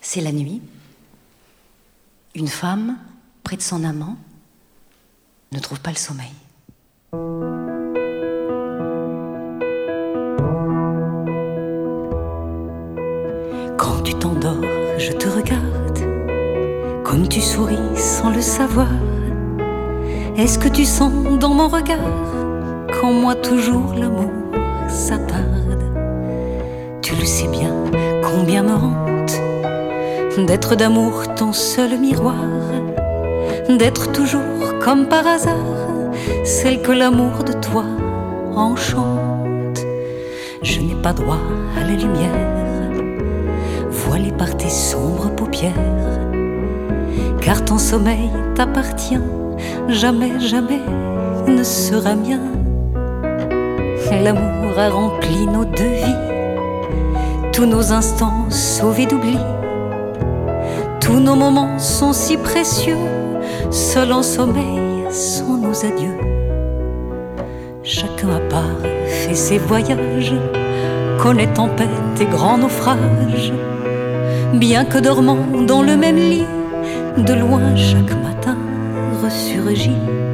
C'est la nuit. Une femme, près de son amant, ne trouve pas le sommeil. Quand tu t'endors, je te regarde, comme tu souris sans le savoir. Est-ce que tu sens dans mon regard qu'en moi toujours l'amour s'attarde? Tu le sais bien, combien me hante d'être d'amour ton seul miroir, d'être toujours comme par hasard celle que l'amour de toi enchante. Je n'ai pas droit à la lumière voilée par tes sombres paupières, car ton sommeil t'appartient, jamais, jamais ne sera mien. L'amour a rempli nos deux vies, tous nos instants sauvés d'oubli. Tous nos moments sont si précieux, seul en sommeil sont nos adieux. Chacun à part fait ses voyages, connaît tempête et grands naufrages. Bien que dormant dans le même lit, de loin chaque matin ressurgit.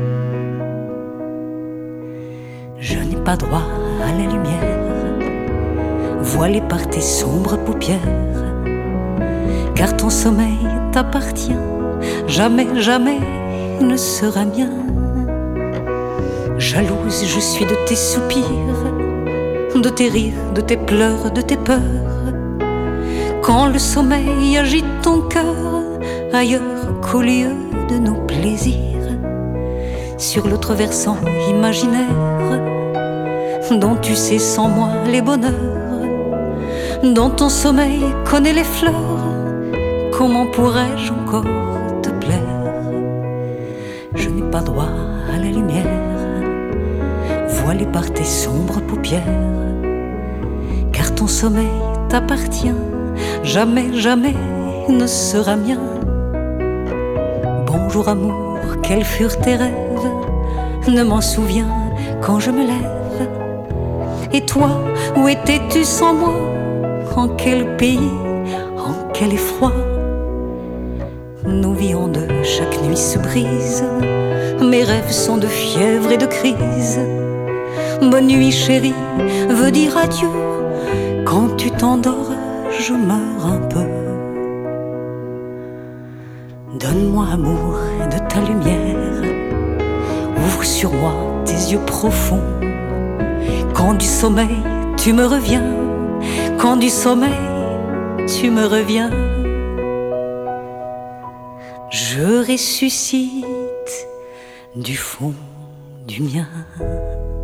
Je n'ai pas droit à la lumière voilée par tes sombres paupières, car ton sommeil t'appartient, jamais, jamais ne sera mien. Jalouse je suis de tes soupirs, de tes rires, de tes pleurs, de tes peurs. Quand le sommeil agite ton cœur ailleurs qu'au lieu de nos plaisirs, sur l'autre versant imaginaire dont tu sais sans moi les bonheurs, dont ton sommeil connaît les fleurs, comment pourrais-je encore te plaire? Je n'ai pas droit à la lumière voilée par tes sombres paupières, car ton sommeil t'appartient, jamais, jamais ne sera mien. Bonjour amour, quels furent tes rêves? Ne m'en souviens quand je me lève. Et toi, où étais-tu sans moi? En quel pays, en quel effroi? Nos vies en deux, chaque nuit se brise. Mes rêves sont de fièvre et de crise. Bonne nuit chérie, veut dire adieu. Quand tu t'endors, je meurs un peu. Donne-moi amour de ta lumière, ouvre sur moi tes yeux profonds. Quand du sommeil tu me reviens, quand du sommeil tu me reviens, je ressuscite du fond du mien.